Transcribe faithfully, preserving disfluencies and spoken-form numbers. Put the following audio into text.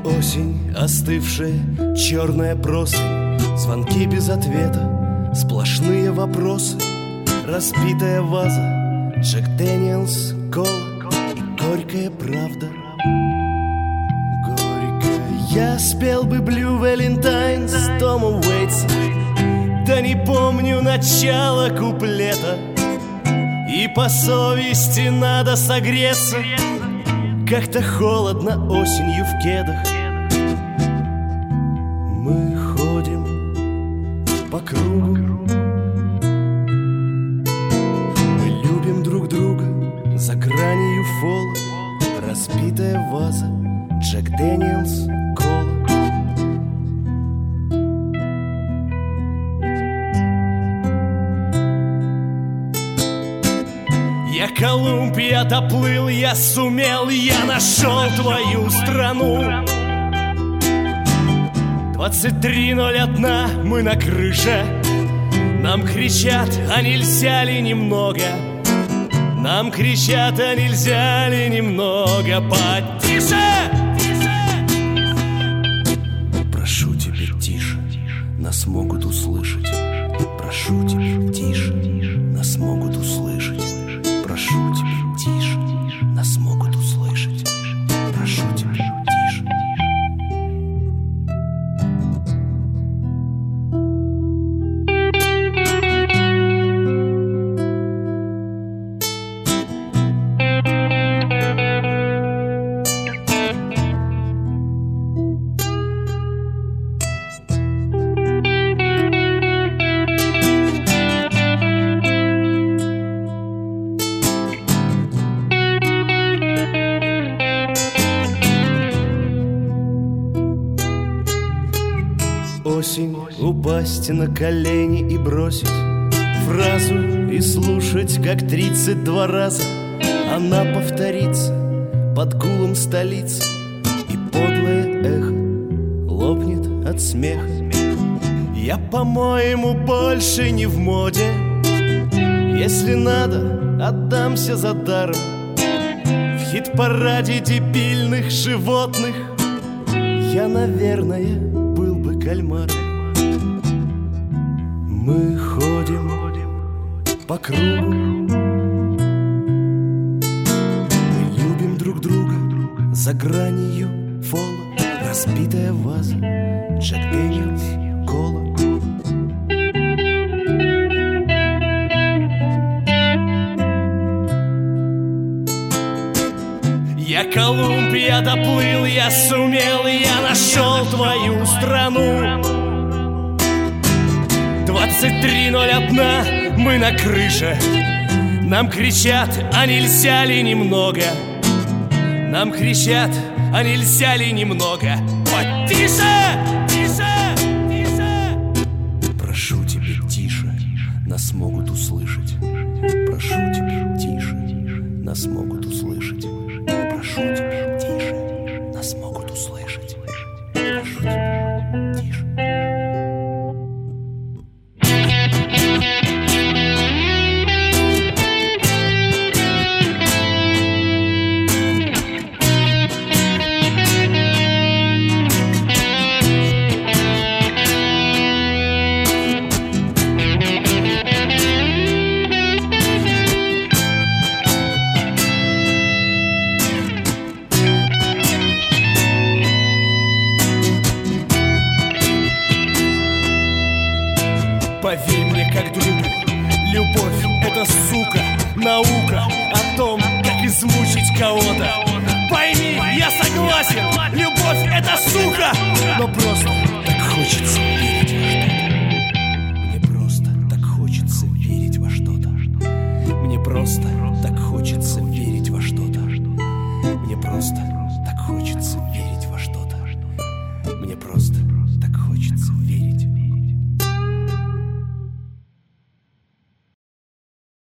Осень, остывшая, черная просынь, звонки без ответа, сплошные вопросы, разбитая ваза, Джек Дэниелс, кола и горькая правда. Горькая. Я спел бы Blue Valentine с Томом Уэйтсом, да не помню начала куплета. И по совести надо согреться, как-то холодно осенью в кедах. Мы ходим по кругу, мы любим друг друга за гранью фола, разбитая ваза, Джек Дэниелс, кола. Я Колумб, я доплыл, я сумел, я нашел твою страну. Двадцать три ноль один, мы на крыше. Нам кричат, а нельзя ли немного? Нам кричат, а нельзя ли немного потише? Прошу тебя, тише, нас могут услышать. Прошу тебя, тише, нас могут услышать. Прошу тебя, тише, нас могут услышать. Прошу тебя, тише. Осень, упасть на колени и бросить фразу и слушать, как тридцать два раза она повторится под гулом столицы, и подлое эхо лопнет от смеха. Я, по-моему, больше не в моде. Если надо, отдамся за даром в хит-параде дебильных животных. Я, наверное, был бы кальмаром. Мы ходим по кругу, мы любим друг друга за гранью фола, разбитая ваза, Джек Дэниелс, кола. Я Колумб, я доплыл, я сумел, я нашел твою страну. Двадцать три ноль один, мы на крыше. Нам кричат, а нельзя ли немного? Нам кричат, а нельзя ли немного потише? Тише, тише. Прошу тебя, тише, нас могут услышать. Прошу тебя, тише, нас могут услышать. Прошу тебя, тише, нас могут услышать. Прошу тебя, тише. Поверь мне как другу, любовь — это, сука, наука о том, как измучить кого-то. Пойми, я согласен, любовь — это, сука, но просто так хочется верить во что-то. Мне просто так хочется верить во что-то. Мне просто так хочется верить во что-то. Мне просто так хочется верить во что-то. Мне просто